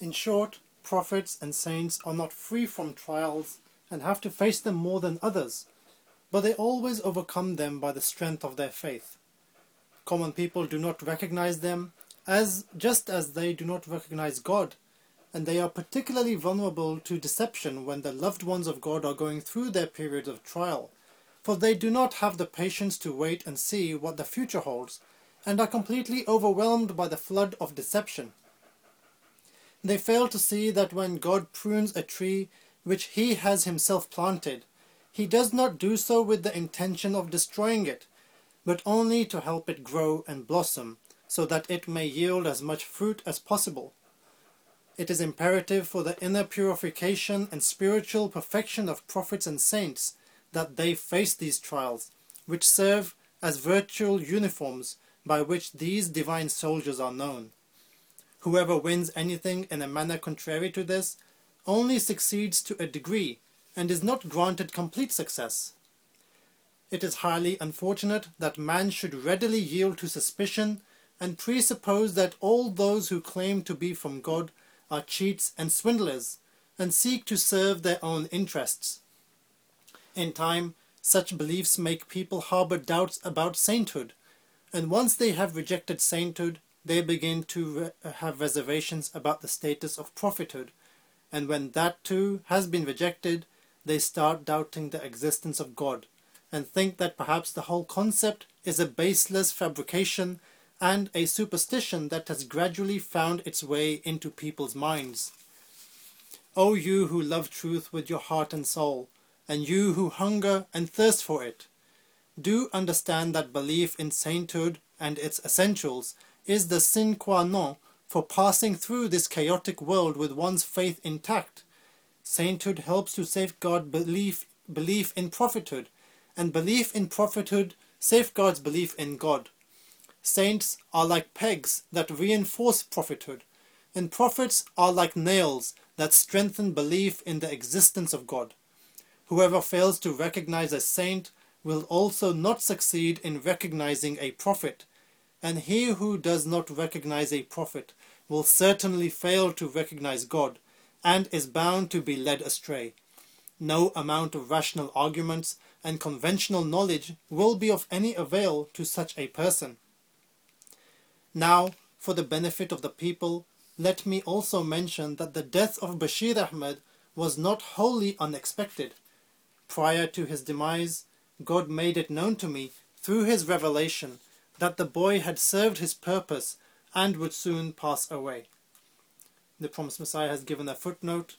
In short, prophets and saints are not free from trials and have to face them more than others, but they always overcome them by the strength of their faith. Common people do not recognize them, just as they do not recognize God, and they are particularly vulnerable to deception when the loved ones of God are going through their periods of trial, for they do not have the patience to wait and see what the future holds, and are completely overwhelmed by the flood of deception. They fail to see that when God prunes a tree which He has Himself planted, He does not do so with the intention of destroying it, but only to help it grow and blossom, so that it may yield as much fruit as possible. It is imperative for the inner purification and spiritual perfection of prophets and saints that they face these trials, which serve as virtual uniforms by which these divine soldiers are known. Whoever wins anything in a manner contrary to this only succeeds to a degree and is not granted complete success. It is highly unfortunate that man should readily yield to suspicion and presuppose that all those who claim to be from God are cheats and swindlers and seek to serve their own interests. In time, such beliefs make people harbor doubts about sainthood, and once they have rejected sainthood, they begin to have reservations about the status of prophethood, and when that too has been rejected, they start doubting the existence of God, and think that perhaps the whole concept is a baseless fabrication and a superstition that has gradually found its way into people's minds. O you who love truth with your heart and soul, and you who hunger and thirst for it, do understand that belief in sainthood and its essentials is the sine qua non for passing through this chaotic world with one's faith intact. Sainthood helps to safeguard belief in prophethood, and belief in prophethood safeguards belief in God. Saints are like pegs that reinforce prophethood, and prophets are like nails that strengthen belief in the existence of God. Whoever fails to recognize a saint will also not succeed in recognizing a prophet, and he who does not recognize a prophet will certainly fail to recognize God, and is bound to be led astray. No amount of rational arguments and conventional knowledge will be of any avail to such a person. Now, for the benefit of the people, let me also mention that the death of Bashir Ahmed was not wholly unexpected. Prior to his demise, God made it known to me through His revelation that the boy had served his purpose and would soon pass away. The Promised Messiah has given a footnote.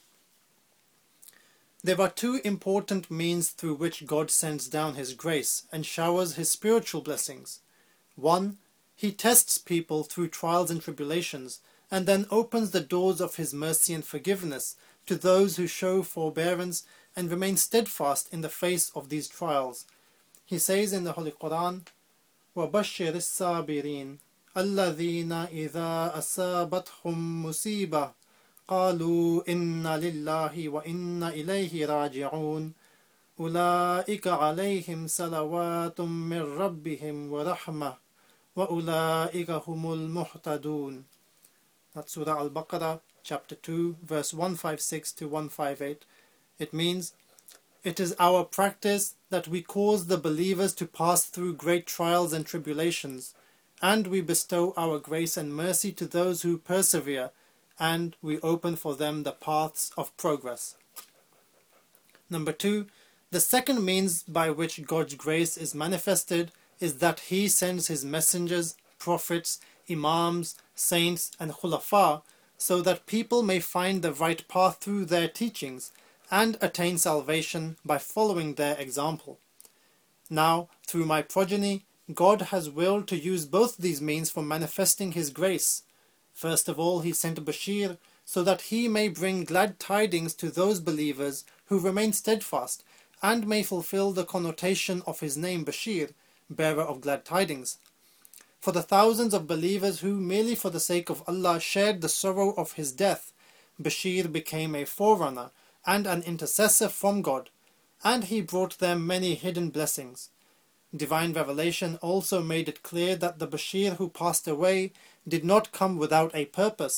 There are two important means through which God sends down His grace and showers His spiritual blessings. One, He tests people through trials and tribulations, and then opens the doors of His mercy and forgiveness to those who show forbearance and remain steadfast in the face of these trials. He says in the Holy Quran, وَبَشِّرِ الصَّابِرِينَ الَّذِينَ إِذَا أَصَابَتْهُمْ مُصِيبَةٌ قَالُوا إِنَّا لِلَّهِ وَإِنَّا إِلَيْهِ رَاجِعُونَ أُولَئِكَ عَلَيْهِمْ صَلَوَاتٌ مِّن رَّبِّهِمْ وَرَحْمَةٌ وَأُولَئِكَ هُمُ الْمُهْتَدُونَ. That's Surah Al-Baqarah, chapter 2, verse 156 to 158. It means, it is our practice that we cause the believers to pass through great trials and tribulations, and we bestow our grace and mercy to those who persevere, and we open for them the paths of progress. Number 2, the second means by which God's grace is manifested is that He sends His messengers, prophets, imams, saints, and khulafa, so that people may find the right path through their teachings and attain salvation by following their example. Now, through my progeny, God has willed to use both these means for manifesting His grace. First of all, He sent Bashir so that he may bring glad tidings to those believers who remain steadfast and may fulfill the connotation of his name Bashir, bearer of glad tidings. For the thousands of believers who, merely for the sake of Allah, shared the sorrow of his death, Bashir became a forerunner and an intercessor from God, and he brought them many hidden blessings. Divine revelation also made it clear that the Bashir who passed away did not come without a purpose,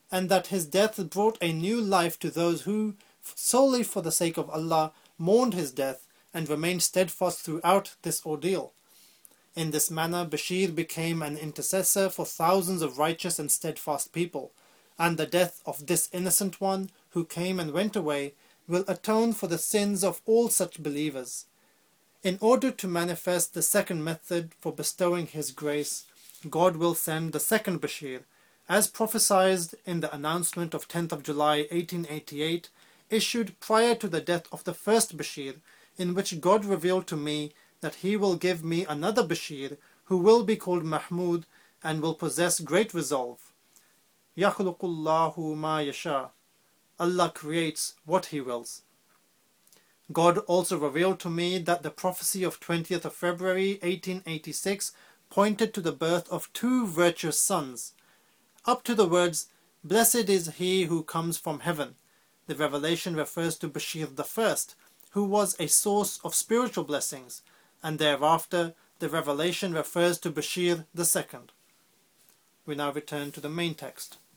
and that his death brought a new life to those who, solely for the sake of Allah, mourned his death and remained steadfast throughout this ordeal. In this manner, Bashir became an intercessor for thousands of righteous and steadfast people, and the death of this innocent one, who came and went away, will atone for the sins of all such believers. In order to manifest the second method for bestowing his grace, God will send the second Bashir, as prophesied in the announcement of 10th of July 1888, issued prior to the death of the first Bashir, in which God revealed to me that he will give me another Bashir, who will be called Mahmud and will possess great resolve. يَخْلُقُ اللَّهُ مَا يَشَاءُ. Allah creates what he wills. God also revealed to me that the prophecy of 20th of February 1886 pointed to the birth of two virtuous sons. Up to the words, "Blessed is he who comes from heaven," the revelation refers to Bashir the first, who was a source of spiritual blessings, and thereafter the revelation refers to Bashir the second. We now return to the main text.